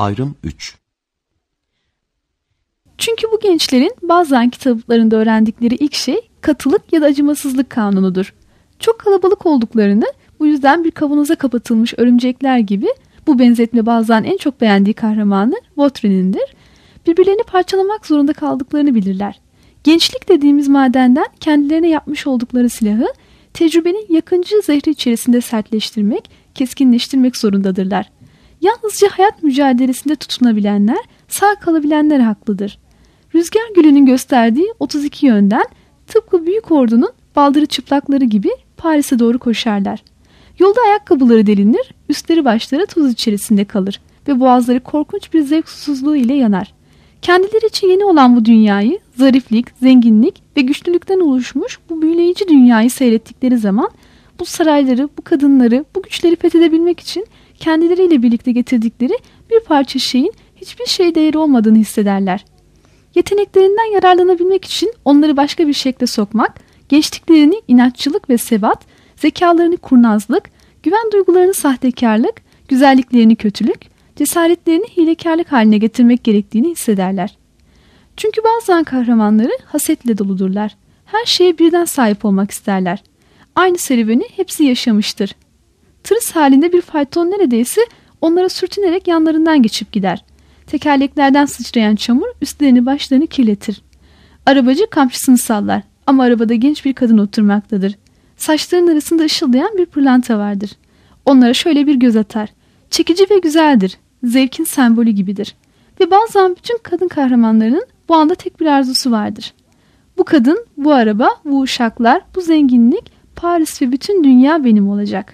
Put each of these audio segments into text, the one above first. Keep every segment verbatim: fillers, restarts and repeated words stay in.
Ayrım üç. Çünkü bu gençlerin bazen kitaplarında öğrendikleri ilk şey katılık ya da acımasızlık kanunudur. Çok kalabalık olduklarını, bu yüzden bir kavanoza kapatılmış örümcekler gibi, bu benzetme bazen en çok beğendiği kahramanı Vautrin'indir, birbirlerini parçalamak zorunda kaldıklarını bilirler. Gençlik dediğimiz madenden kendilerine yapmış oldukları silahı, tecrübenin yakıncı zehri içerisinde sertleştirmek, keskinleştirmek zorundadırlar. Yalnızca hayat mücadelesinde tutunabilenler, sağ kalabilenler haklıdır. Rüzgar gülünün gösterdiği otuz iki yönden, tıpkı büyük ordunun baldırı çıplakları gibi Paris'e doğru koşarlar. Yolda ayakkabıları delinir, üstleri başları toz içerisinde kalır ve boğazları korkunç bir zevk susuzluğu ile yanar. Kendileri için yeni olan bu dünyayı, zariflik, zenginlik ve güçlülükten oluşmuş bu büyüleyici dünyayı seyrettikleri zaman, bu sarayları, bu kadınları, bu güçleri fethedebilmek için kendileriyle birlikte getirdikleri bir parça şeyin hiçbir şey değeri olmadığını hissederler. Yeteneklerinden yararlanabilmek için onları başka bir şekle sokmak, gençliklerini inatçılık ve sebat, zekalarını kurnazlık, güven duygularını sahtekarlık, güzelliklerini kötülük, cesaretlerini hilekarlık haline getirmek gerektiğini hissederler. Çünkü bazen kahramanları hasetle doludurlar. Her şeye birden sahip olmak isterler. Aynı serüveni hepsi yaşamıştır. Tırıs halinde bir fayton neredeyse onlara sürtünerek yanlarından geçip gider. Tekerleklerden sıçrayan çamur üstlerini başlarını kirletir. Arabacı kamçısını sallar ama arabada genç bir kadın oturmaktadır. Saçlarının arasında ışıldayan bir pırlanta vardır. Onlara şöyle bir göz atar. Çekici ve güzeldir. Zevkin sembolü gibidir. Ve bazen bütün kadın kahramanlarının bu anda tek bir arzusu vardır. Bu kadın, bu araba, bu uşaklar, bu zenginlik, Paris ve bütün dünya benim olacak.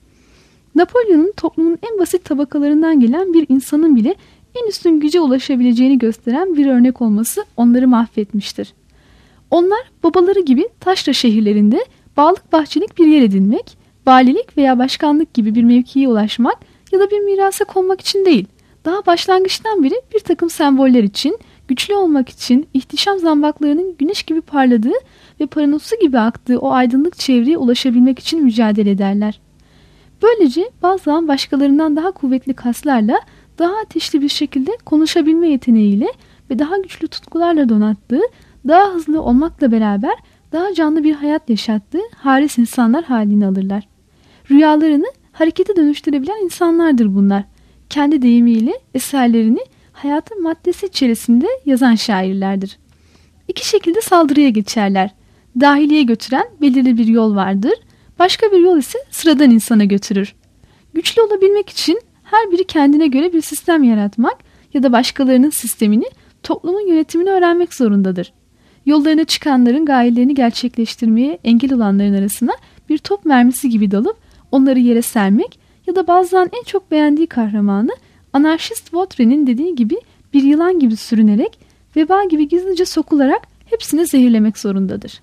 Napolyon'un toplumun en basit tabakalarından gelen bir insanın bile en üstün güce ulaşabileceğini gösteren bir örnek olması onları mahvetmiştir. Onlar babaları gibi taşra şehirlerinde bağlık bahçelik bir yer edinmek, valilik veya başkanlık gibi bir mevkiye ulaşmak ya da bir mirasa konmak için değil, daha başlangıçtan beri bir takım semboller için, güçlü olmak için ihtişam zambaklarının güneş gibi parladığı ve paranın su gibi aktığı o aydınlık çevreye ulaşabilmek için mücadele ederler. Böylece bazen başkalarından daha kuvvetli kaslarla, daha ateşli bir şekilde konuşabilme yeteneğiyle ve daha güçlü tutkularla donattığı, daha hızlı olmakla beraber daha canlı bir hayat yaşattığı haris insanlar halini alırlar. Rüyalarını harekete dönüştürebilen insanlardır bunlar. Kendi deyimiyle eserlerini hayatın maddesi içerisinde yazan şairlerdir. İki şekilde saldırıya geçerler. Dahiliye götüren belirli bir yol vardır. Başka bir yol ise sıradan insana götürür. Güçlü olabilmek için her biri kendine göre bir sistem yaratmak ya da başkalarının sistemini, toplumun yönetimini öğrenmek zorundadır. Yollarına çıkanların gayelerini gerçekleştirmeye engel olanların arasına bir top mermisi gibi dalıp onları yere sermek ya da bazen en çok beğendiği kahramanı anarşist Vautrin'in dediği gibi bir yılan gibi sürünerek, veba gibi gizlice sokularak hepsini zehirlemek zorundadır.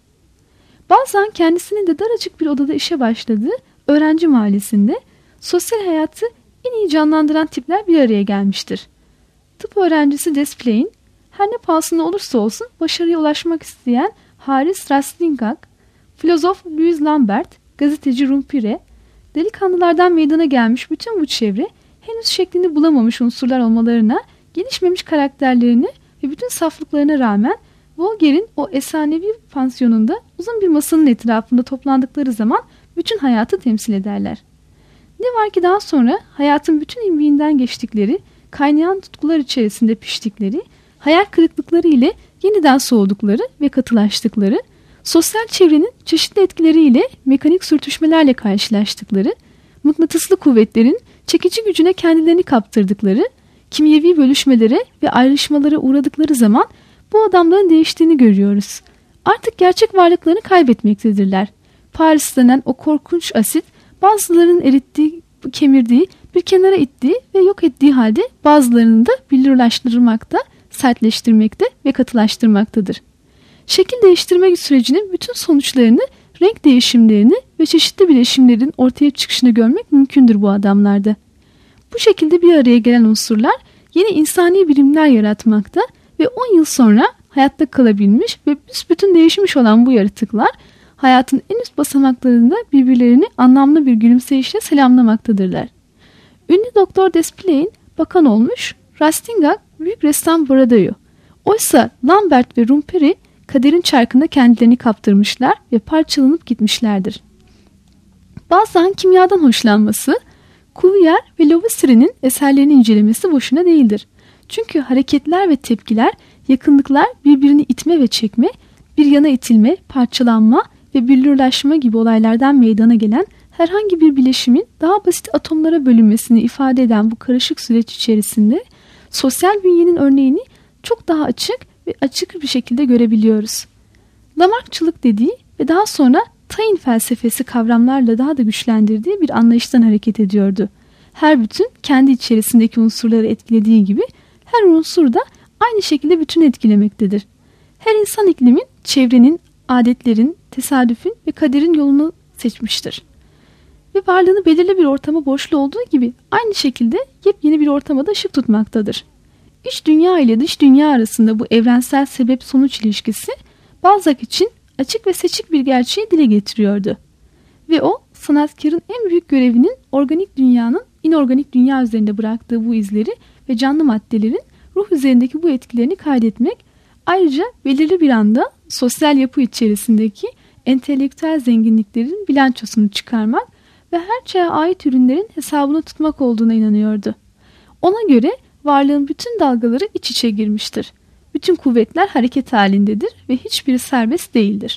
Bazen kendisinin de daracık bir odada işe başladığı öğrenci mahallesinde sosyal hayatı en iyi canlandıran tipler bir araya gelmiştir. Tıp öğrencisi Desplain, her ne pahasına olursa olsun başarıya ulaşmak isteyen Haris Rastinghak, filozof Louis Lambert, gazeteci Rumpire, delikanlılardan meydana gelmiş bütün bu çevre henüz şeklini bulamamış unsurlar olmalarına, gelişmemiş karakterlerini ve bütün saflıklarına rağmen Voguer'in o efsanevi pansiyonunda uzun bir masanın etrafında toplandıkları zaman bütün hayatı temsil ederler. Ne var ki daha sonra hayatın bütün imbiğinden geçtikleri, kaynayan tutkular içerisinde piştikleri, hayal kırıklıkları ile yeniden soğudukları ve katılaştıkları, sosyal çevrenin çeşitli etkileriyle mekanik sürtüşmelerle karşılaştıkları, mıknatıslı kuvvetlerin çekici gücüne kendilerini kaptırdıkları, kimyevi bölüşmelere ve ayrışmalara uğradıkları zaman bu adamların değiştiğini görüyoruz. Artık gerçek varlıklarını kaybetmektedirler. Paris denen o korkunç asit bazılarının erittiği, kemirdiği, bir kenara ittiği ve yok ettiği halde bazılarını da billurlaştırmakta, sertleştirmekte ve katılaştırmaktadır. Şekil değiştirme sürecinin bütün sonuçlarını, renk değişimlerini ve çeşitli bileşimlerin ortaya çıkışını görmek mümkündür bu adamlarda. Bu şekilde bir araya gelen unsurlar yeni insani birimler yaratmakta ve on yıl sonra hayatta kalabilmiş ve büsbütün değişmiş olan bu yaratıklar hayatın en üst basamaklarında birbirlerini anlamlı bir gülümseyişle selamlamaktadırlar. Ünlü Doktor Desplain bakan olmuş, Rastignac büyük ressam Boileau. Oysa Lambert ve Rumperi kaderin çarkında kendilerini kaptırmışlar ve parçalanıp gitmişlerdir. Bazen kimyadan hoşlanması, Cuvier ve Lavoisier'in eserlerini incelemesi boşuna değildir. Çünkü hareketler ve tepkiler, yakınlıklar birbirini itme ve çekme, bir yana itilme, parçalanma ve billurlaşma gibi olaylardan meydana gelen herhangi bir bileşimin daha basit atomlara bölünmesini ifade eden bu karışık süreç içerisinde sosyal bünyenin örneğini çok daha açık ve açık bir şekilde görebiliyoruz. Lamarckçılık dediği ve daha sonra Taine felsefesi kavramlarla daha da güçlendirdiği bir anlayıştan hareket ediyordu. Her bütün kendi içerisindeki unsurları etkilediği gibi her unsur da aynı şekilde bütünü etkilemektedir. Her insan iklimin, çevrenin, adetlerin, tesadüfün ve kaderin yolunu seçmiştir. Ve varlığını belirli bir ortama borçlu olduğu gibi aynı şekilde yepyeni bir ortama da ışık tutmaktadır. İç dünya ile dış dünya arasında bu evrensel sebep-sonuç ilişkisi Balzac için açık ve seçik bir gerçeği dile getiriyordu. Ve o, sanatkarın en büyük görevinin organik dünyanın inorganik dünya üzerinde bıraktığı bu izleri ve canlı maddelerin ruh üzerindeki bu etkilerini kaydetmek, ayrıca belirli bir anda sosyal yapı içerisindeki entelektüel zenginliklerin bilançosunu çıkarmak ve her çağa ait ürünlerin hesabını tutmak olduğuna inanıyordu. Ona göre varlığın bütün dalgaları iç içe girmiştir. Bütün kuvvetler hareket halindedir ve hiçbiri serbest değildir.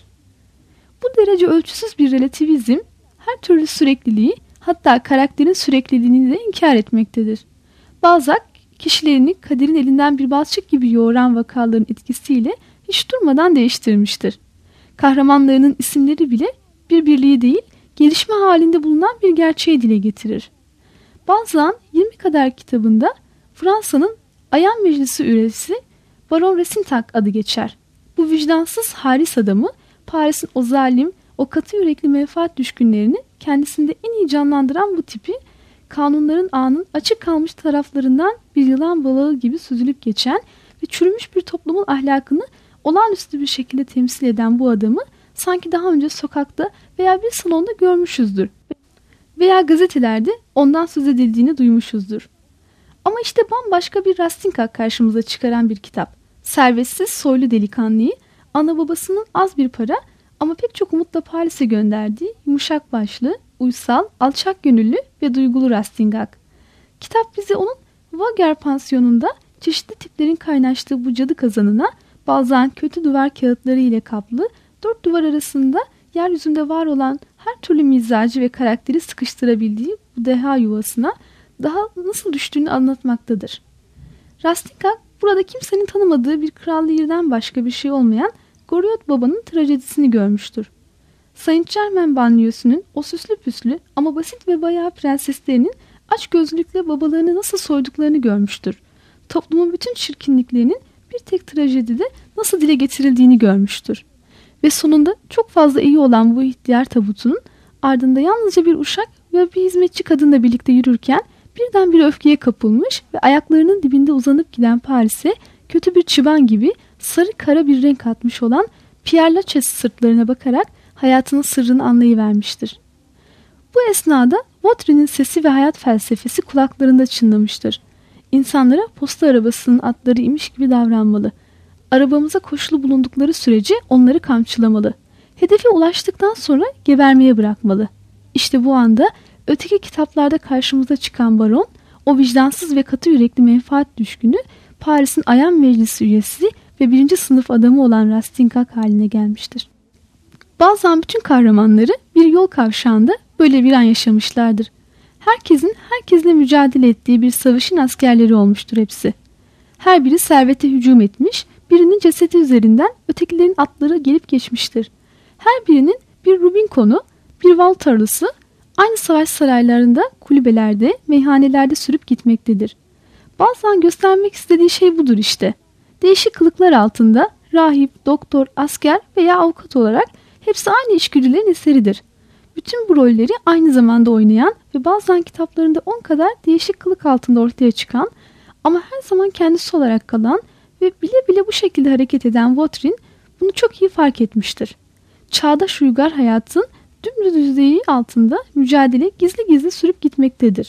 Bu derece ölçüsüz bir relativizm her türlü sürekliliği, hatta karakterin sürekliliğini de inkar etmektedir. Balzac, kişilerini kaderin elinden bir balçık gibi yoğuran vakaların etkisiyle hiç durmadan değiştirmiştir. Kahramanlarının isimleri bile bir birliği değil, gelişme halinde bulunan bir gerçeği dile getirir. Balzac'ın yirmi kadar kitabında Fransa'nın Ayan Meclisi üyesi Baron Rastignac adı geçer. Bu vicdansız haris adamı Paris'in o zalim, o katı yürekli menfaat düşkünlerini kendisinde en iyi canlandıran bu tipi, kanunların ağının açık kalmış taraflarından bir yılan balığı gibi süzülüp geçen ve çürümüş bir toplumun ahlakını olağanüstü bir şekilde temsil eden bu adamı sanki daha önce sokakta veya bir salonda görmüşüzdür veya gazetelerde ondan söz edildiğini duymuşuzdur. Ama işte bambaşka bir Rastignac karşımıza çıkaran bir kitap. Servetsiz, soylu delikanlıyı, ana babasının az bir para ama pek çok umutla Paris'e gönderdiği yumuşak başlı, uysal, alçak gönüllü ve duygulu Rastignac. Kitap bizi onun Vaugir pansiyonunda çeşitli tiplerin kaynaştığı bu cadı kazanına, Balzac'ın kötü duvar kağıtları ile kaplı, dört duvar arasında yeryüzünde var olan her türlü mizacı ve karakteri sıkıştırabildiği bu deha yuvasına daha nasıl düştüğünü anlatmaktadır. Rastignac burada kimsenin tanımadığı bir Kral Lear'den başka bir şey olmayan Goriot Baba'nın trajedisini görmüştür. Saint Germain banliyösünün o süslü püslü ama basit ve bayağı prenseslerinin açgözlülükle babalarını nasıl soyduklarını görmüştür. Toplumun bütün çirkinliklerinin bir tek trajedide nasıl dile getirildiğini görmüştür. Ve sonunda çok fazla iyi olan bu ihtiyar tabutunun ardında yalnızca bir uşak ve bir hizmetçi kadınla birlikte yürürken birdenbire öfkeye kapılmış ve ayaklarının dibinde uzanıp giden Paris'e kötü bir çıban gibi sarı kara bir renk atmış olan Pierre Lachaise sırtlarına bakarak hayatının sırrını anlayıvermiştir. Bu esnada Vautrin'in sesi ve hayat felsefesi kulaklarında çınlamıştır. İnsanlara posta arabasının atları imiş gibi davranmalı. Arabamıza koşulu bulundukları sürece onları kamçılamalı. Hedefe ulaştıktan sonra gebermeye bırakmalı. İşte bu anda öteki kitaplarda karşımıza çıkan baron, o vicdansız ve katı yürekli menfaat düşkünü, Paris'in Ayan Meclisi üyesi ve birinci sınıf adamı olan Rastignac haline gelmiştir. Bazen bütün kahramanları bir yol kavşağında böyle bir an yaşamışlardır. Herkesin herkesle mücadele ettiği bir savaşın askerleri olmuştur hepsi. Her biri servete hücum etmiş, birinin cesedi üzerinden ötekilerin atları gelip geçmiştir. Her birinin bir Rubicon'u, bir val tarlası, aynı savaş saraylarında, kulübelerde, meyhanelerde sürüp gitmektedir. Bazen göstermek istediği şey budur işte. Değişik kılıklar altında rahip, doktor, asker veya avukat olarak hepsi aynı içgüdülerin eseridir. Bütün bu rolleri aynı zamanda oynayan ve bazen kitaplarında on kadar değişik kılık altında ortaya çıkan ama her zaman kendisi olarak kalan ve bile bile bu şekilde hareket eden Vautrin bunu çok iyi fark etmiştir. Çağdaş uygar hayatın dümdüz düzeyi altında mücadele gizli gizli sürüp gitmektedir.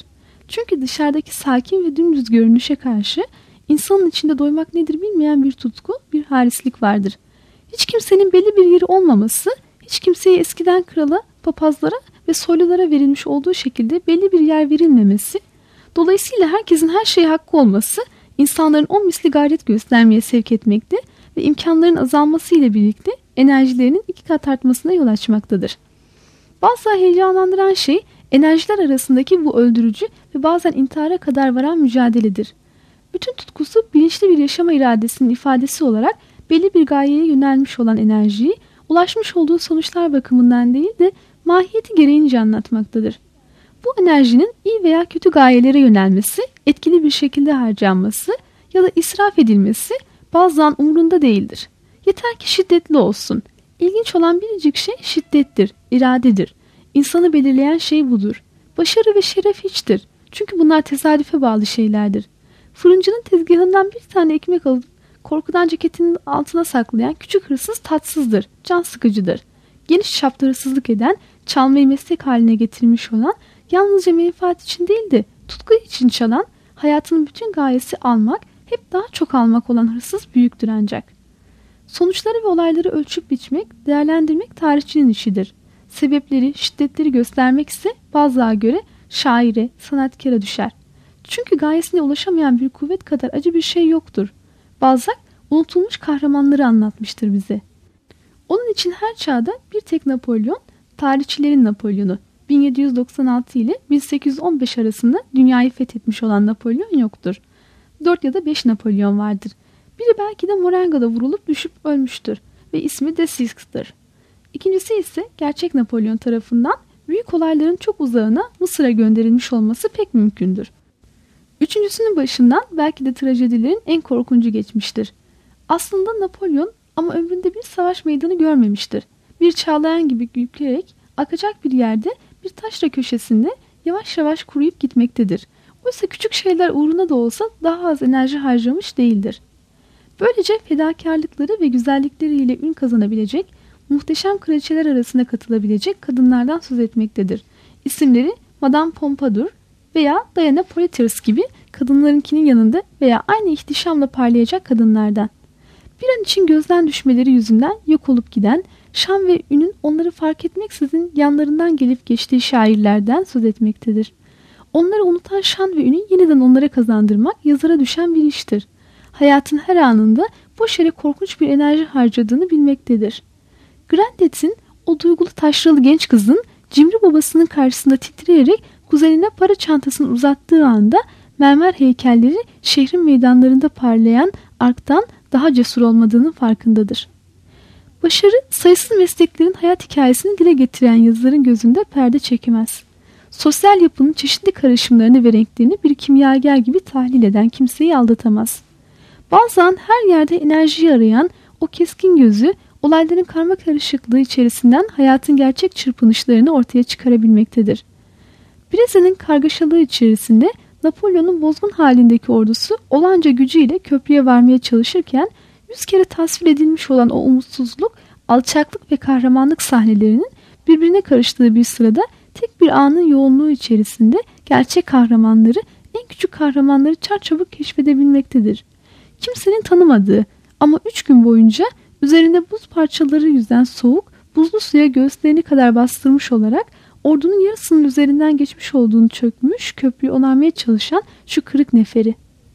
Çünkü dışarıdaki sakin ve dümdüz görünüşe karşı insanın içinde doymak nedir bilmeyen bir tutku, bir harislik vardır. Hiç kimsenin belli bir yeri olmaması, hiç kimseye eskiden krala, papazlara ve soylulara verilmiş olduğu şekilde belli bir yer verilmemesi, dolayısıyla herkesin her şeye hakkı olması, insanların on misli gayret göstermeye sevk etmekte ve imkanların azalması ile birlikte enerjilerinin iki kat artmasına yol açmaktadır. Bazı heyecanlandıran şey, enerjiler arasındaki bu öldürücü ve bazen intihara kadar varan mücadeledir. Bütün tutkusu bilinçli bir yaşama iradesinin ifadesi olarak belli bir gayeye yönelmiş olan enerjiyi, ulaşmış olduğu sonuçlar bakımından değil de mahiyeti gereğince anlatmaktadır. Bu enerjinin iyi veya kötü gayelere yönelmesi, etkili bir şekilde harcanması ya da israf edilmesi bazen umurunda değildir. Yeter ki şiddetli olsun. İlginç olan biricik şey şiddettir, iradedir. İnsanı belirleyen şey budur. Başarı ve şeref hiçtir. Çünkü bunlar tesadüfe bağlı şeylerdir. Fırıncının tezgahından bir tane ekmek alıp korkudan ceketinin altına saklayan küçük hırsız tatsızdır, can sıkıcıdır. Geniş çapta hırsızlık eden, çalmayı meslek haline getirmiş olan, yalnızca menfaat için değil de tutku için çalan, hayatının bütün gayesi almak, hep daha çok almak olan hırsız büyüktür ancak. Sonuçları ve olayları ölçüp biçmek, değerlendirmek tarihçinin işidir. Sebepleri, şiddetleri göstermek ise bazılarına göre şaire, sanatkara düşer. Çünkü gayesine ulaşamayan bir kuvvet kadar acı bir şey yoktur. Balzac unutulmuş kahramanları anlatmıştır bize. Onun için her çağda bir tek Napolyon, tarihçilerin Napolyon'u, bin yedi yüz doksan altı ile bin sekiz yüz on beş arasında dünyayı fethetmiş olan Napolyon yoktur. Dört ya da beş Napolyon vardır. Biri belki de Moranga'da vurulup düşüp ölmüştür ve ismi de Six'tir. İkincisi ise gerçek Napolyon tarafından büyük olayların çok uzağına, Mısır'a gönderilmiş olması pek mümkündür. Üçüncüsünün başından belki de trajedilerin en korkuncu geçmiştir. Aslında Napolyon ama ömründe bir savaş meydanı görmemiştir. Bir çağlayan gibi yükleyerek akacak bir yerde bir taşra köşesinde yavaş yavaş kuruyup gitmektedir. Oysa küçük şeyler uğruna da olsa daha az enerji harcamış değildir. Böylece fedakarlıkları ve güzellikleriyle ün kazanabilecek, muhteşem kraliçeler arasına katılabilecek kadınlardan söz etmektedir. İsimleri Madame Pompadour veya Diana Poitiers gibi kadınlarınkinin yanında veya aynı ihtişamla parlayacak kadınlardan. Bir an için gözden düşmeleri yüzünden yok olup giden, şan ve ünün onları fark etmeksizin yanlarından gelip geçtiği şairlerden söz etmektedir. Onları unutan şan ve ünü yeniden onlara kazandırmak yazara düşen bir iştir. Hayatın her anında boş yere korkunç bir enerji harcadığını bilmektedir. Grandet'in o duygulu taşralı genç kızın cimri babasının karşısında titreyerek kuzenine para çantasını uzattığı anda mermer heykelleri şehrin meydanlarında parlayan arktan daha cesur olmadığının farkındadır. Başarı, sayısız mesleklerin hayat hikayesini dile getiren yazarın gözünde perde çekemez. Sosyal yapının çeşitli karışımlarını ve renklerini bir kimyager gibi tahlil eden kimseyi aldatamaz. Bazen her yerde enerjiyi arayan o keskin gözü, olayların karma karışıklığı içerisinden hayatın gerçek çırpınışlarını ortaya çıkarabilmektedir. Brezilya'nın kargaşalığı içerisinde Napolyon'un bozgun halindeki ordusu olanca gücüyle köprüye varmaya çalışırken yüz kere tasvir edilmiş olan o umutsuzluk, alçaklık ve kahramanlık sahnelerinin birbirine karıştığı bir sırada tek bir anın yoğunluğu içerisinde gerçek kahramanları, en küçük kahramanları çarçabuk keşfedebilmektedir. Kimsenin tanımadığı ama üç gün boyunca üzerinde buz parçaları yüzden soğuk, buzlu suya göğüslerini kadar bastırmış olarak ordunun yarısının üzerinden geçmiş olduğunu çökmüş, köprüyü onarmaya çalışan şu kırık neferi.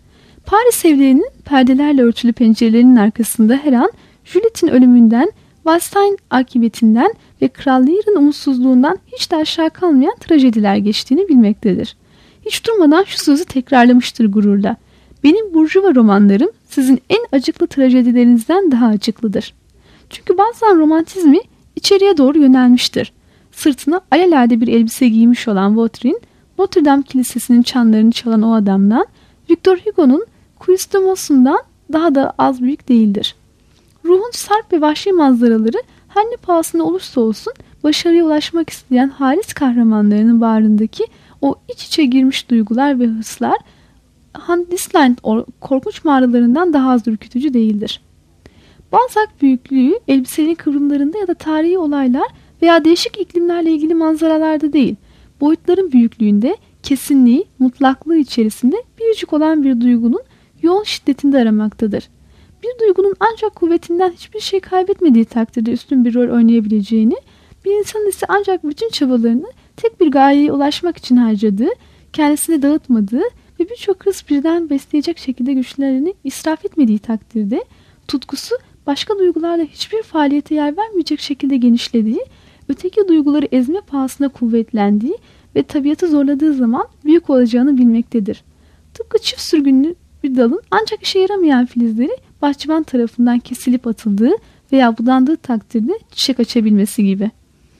Paris evlerinin perdelerle örtülü pencerelerinin arkasında her an Juliet'in ölümünden, Valstein akıbetinden ve Kral Lear'ın umutsuzluğundan hiç de aşağı kalmayan trajediler geçtiğini bilmektedir. Hiç durmadan şu sözü tekrarlamıştır gururla. Benim burjuva romanlarım sizin en acıklı trajedilerinizden daha acıklıdır. Çünkü bazen romantizmi içeriye doğru yönelmiştir. Sırtına alelade bir elbise giymiş olan Vautrin, Notre Dame Kilisesi'nin çanlarını çalan o adamdan, Victor Hugo'nun Cuistemos'undan daha da az büyük değildir. Ruhun sarp ve vahşi manzaraları her ne pahasına olursa olsun başarıya ulaşmak isteyen halis kahramanlarının bağrındaki o iç içe girmiş duygular ve hırslar Handisland korkunç mağaralarından daha az ürkütücü değildir. Balzac büyüklüğü elbisenin kıvrımlarında ya da tarihi olaylar veya değişik iklimlerle ilgili manzaralarda değil, boyutların büyüklüğünde, kesinliği, mutlaklığı içerisinde biricik olan bir duygunun yoğun şiddetinde aramaktadır. Bir duygunun ancak kuvvetinden hiçbir şey kaybetmediği takdirde üstün bir rol oynayabileceğini, bir insanın ise ancak bütün çabalarını tek bir gayeye ulaşmak için harcadığı, kendisini dağıtmadığı ve birçok hırs birden besleyecek şekilde güçlerini israf etmediği takdirde tutkusu başka duygularla hiçbir faaliyete yer vermeyecek şekilde genişlediği, öteki duyguları ezme pahasına kuvvetlendiği ve tabiatı zorladığı zaman büyük olacağını bilmektedir. Tıpkı çift sürgünlü bir dalın ancak işe yaramayan filizleri bahçıvan tarafından kesilip atıldığı veya budandığı takdirde çiçek açabilmesi gibi.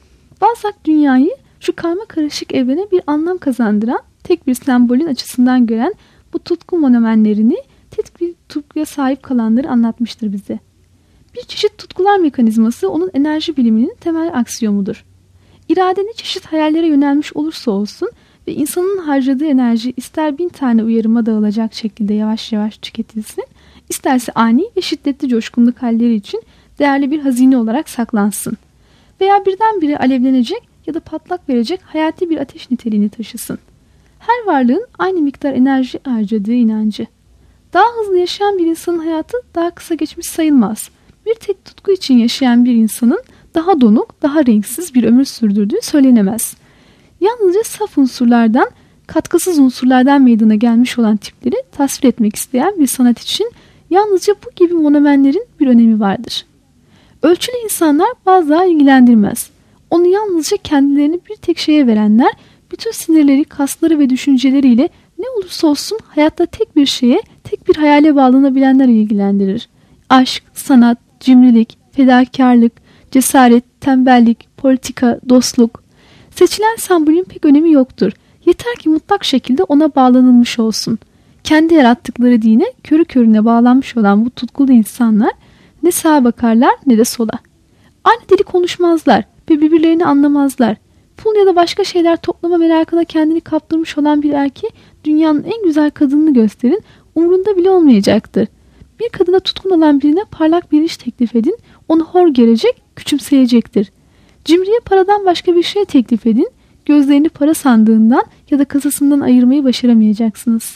Balzac dünyayı şu karma karışık evrene bir anlam kazandıran tek bir sembolün açısından gören bu tutku monomenlerini, tek bir tutkuya sahip kalanları anlatmıştır bize. Bir çeşit tutkular mekanizması onun enerji biliminin temel aksiyomudur. İrade ne çeşit hayallere yönelmiş olursa olsun ve insanın harcadığı enerji ister bin tane uyarıma dağılacak şekilde yavaş yavaş tüketilsin, isterse ani ve şiddetli coşkunluk halleri için değerli bir hazine olarak saklansın veya birdenbire alevlenecek ya da patlak verecek hayati bir ateş niteliğini taşısın. Her varlığın aynı miktar enerji harcadığı inancı. Daha hızlı yaşayan bir insanın hayatı daha kısa geçmiş sayılmaz. Bir tek tutku için yaşayan bir insanın daha donuk, daha renksiz bir ömür sürdürdüğü söylenemez. Yalnızca saf unsurlardan, katkısız unsurlardan meydana gelmiş olan tipleri tasvir etmek isteyen bir sanat için yalnızca bu gibi monomenlerin bir önemi vardır. Ölçülü insanlar bazıları ilgilendirmez. Onu yalnızca kendilerini bir tek şeye verenler, bütün sinirleri, kasları ve düşünceleriyle ne olursa olsun hayatta tek bir şeye, tek bir hayale bağlanabilenler ilgilendirir. Aşk, sanat, cimrilik, fedakarlık, cesaret, tembellik, politika, dostluk. Seçilen sembolün pek önemi yoktur. Yeter ki mutlak şekilde ona bağlanılmış olsun. Kendi yarattıkları dine körü körüne bağlanmış olan bu tutkulu insanlar ne sağa bakarlar ne de sola. Aynı dili konuşmazlar ve birbirlerini anlamazlar. Pul ya da başka şeyler toplama merakına kendini kaptırmış olan bir erkeğe dünyanın en güzel kadınını gösterin, umrunda bile olmayacaktır. Bir kadına tutkun olan birine parlak bir iş teklif edin, onu hor görecek, küçümseyecektir. Cimriye paradan başka bir şey teklif edin, gözlerini para sandığından ya da kasasından ayırmayı başaramayacaksınız.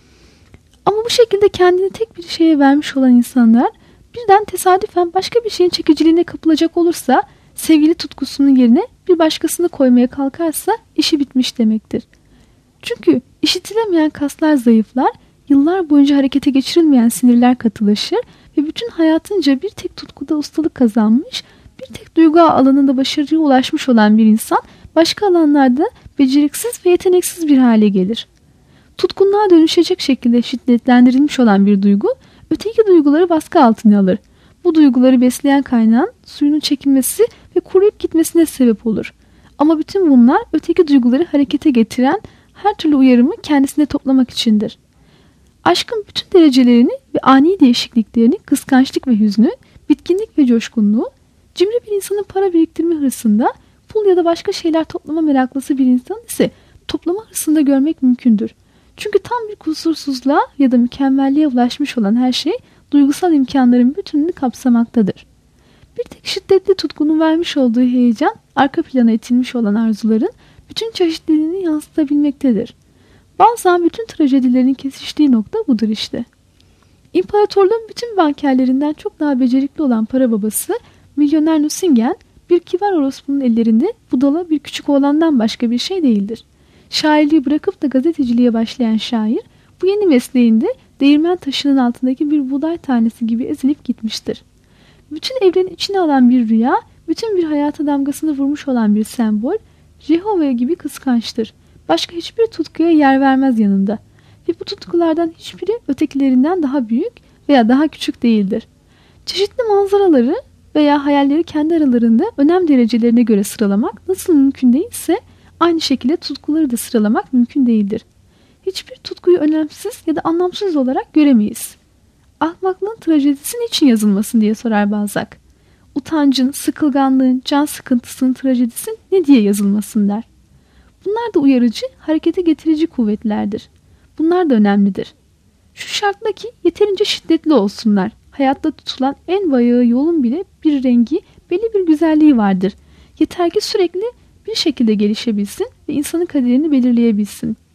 Ama bu şekilde kendini tek bir şeye vermiş olan insanlar birden tesadüfen başka bir şeyin çekiciliğine kapılacak olursa, sevgili tutkusunun yerine bir başkasını koymaya kalkarsa işi bitmiş demektir. Çünkü işitilemeyen kaslar zayıflar, yıllar boyunca harekete geçirilmeyen sinirler katılaşır ve bütün hayatınca bir tek tutkuda ustalık kazanmış, bir tek duygu alanında başarıya ulaşmış olan bir insan başka alanlarda beceriksiz ve yeteneksiz bir hale gelir. Tutkunluğa dönüşecek şekilde şiddetlendirilmiş olan bir duygu, öteki duyguları baskı altına alır. Bu duyguları besleyen kaynağın suyunun çekilmesi ve kuruyup gitmesine sebep olur. Ama bütün bunlar öteki duyguları harekete getiren her türlü uyarımı kendisine toplamak içindir. Aşkın bütün derecelerini ve ani değişikliklerini kıskançlık ve hüznü, bitkinlik ve coşkunluğu, cimri bir insanın para biriktirme hırsında, pul ya da başka şeyler toplama meraklısı bir insan ise toplama hırsında görmek mümkündür. Çünkü tam bir kusursuzluğa ya da mükemmelliğe ulaşmış olan her şey duygusal imkanların bütününü kapsamaktadır. Bir tek şiddetli tutkunun vermiş olduğu heyecan, arka plana itilmiş olan arzuların bütün çeşitliliğini yansıtabilmektedir. Bazen bütün trajedilerin kesiştiği nokta budur işte. İmparatorluğun bütün bankerlerinden çok daha becerikli olan para babası, milyoner Nucingen, bir kibar orospunun ellerinde budala bir küçük oğlandan başka bir şey değildir. Şairliği bırakıp da gazeteciliğe başlayan şair, bu yeni mesleğinde değirmen taşının altındaki bir buğday tanesi gibi ezilip gitmiştir. Bütün evreni içine alan bir rüya, bütün bir hayata damgasını vurmuş olan bir sembol, Jehova gibi kıskançtır. Başka hiçbir tutkuya yer vermez yanında. Ve bu tutkulardan hiçbiri ötekilerinden daha büyük veya daha küçük değildir. Çeşitli manzaraları veya hayalleri kendi aralarında önem derecelerine göre sıralamak nasıl mümkün değilse, aynı şekilde tutkuları da sıralamak mümkün değildir. Hiçbir tutkuyu önemsiz ya da anlamsız olarak göremeyiz. Ahmaklığın trajedisi niçin yazılmasın diye sorar Balzac. Utancın, sıkılganlığın, can sıkıntısının trajedisi ne diye yazılmasın der. Bunlar da uyarıcı, harekete getirici kuvvetlerdir. Bunlar da önemlidir. Şu şartla ki yeterince şiddetli olsunlar. Hayatta tutulan en bayağı yolun bile bir rengi, belli bir güzelliği vardır. Yeter ki sürekli bir şekilde gelişebilsin ve insanın kaderini belirleyebilsin.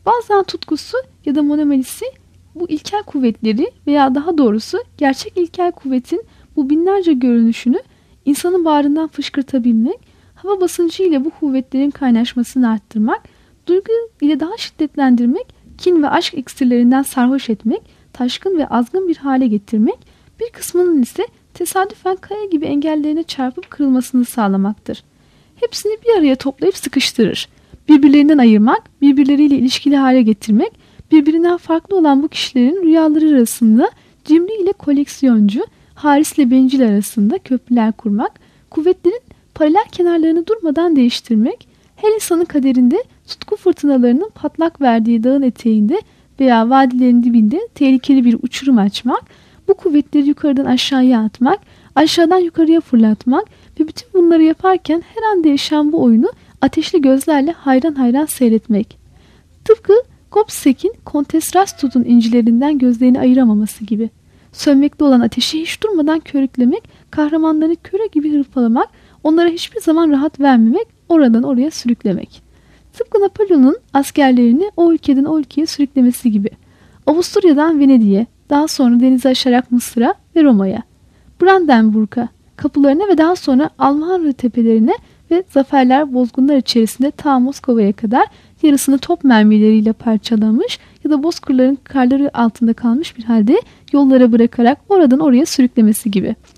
Bazen tutkusu ya da monomelisi bu ilkel kuvvetleri veya daha doğrusu gerçek ilkel kuvvetin bu binlerce görünüşünü insanın bağrından fışkırtabilmek, hava basıncı ile bu kuvvetlerin kaynaşmasını arttırmak, duygu ile daha şiddetlendirmek, kin ve aşk iksirlerinden sarhoş etmek, taşkın ve azgın bir hale getirmek, bir kısmının ise tesadüfen kaya gibi engellerine çarpıp kırılmasını sağlamaktır. Hepsini bir araya toplayıp sıkıştırır. Birbirlerinden ayırmak, birbirleriyle ilişkili hale getirmek, birbirinden farklı olan bu kişilerin rüyaları arasında cimri ile koleksiyoncu, haris ile bencil arasında köprüler kurmak, kuvvetlerin paralel kenarlarını durmadan değiştirmek, her insanın kaderinde tutku fırtınalarının patlak verdiği dağın eteğinde veya vadilerin dibinde tehlikeli bir uçurum açmak, bu kuvvetleri yukarıdan aşağıya atmak, aşağıdan yukarıya fırlatmak ve bütün bunları yaparken her an değişen bu oyunu ateşli gözlerle hayran hayran seyretmek. Tıpkı Gobseck'in Kontes Rastut'un incilerinden gözlerini ayıramaması gibi. Sönmekte olan ateşi hiç durmadan körüklemek, kahramanları köre gibi hırpalamak, onlara hiçbir zaman rahat vermemek, oradan oraya sürüklemek. Tıpkı Napolyon'un askerlerini o ülkeden o ülkeye sürüklemesi gibi. Avusturya'dan Venedik'e, daha sonra denizi aşarak Mısır'a ve Roma'ya, Brandenburg'a, kapılarına ve daha sonra Alman tepelerine ve zaferler bozgunlar içerisinde ta Moskova'ya kadar yarısını top mermileriyle parçalamış ya da bozkırların karları altında kalmış bir halde yollara bırakarak oradan oraya sürüklemesi gibi.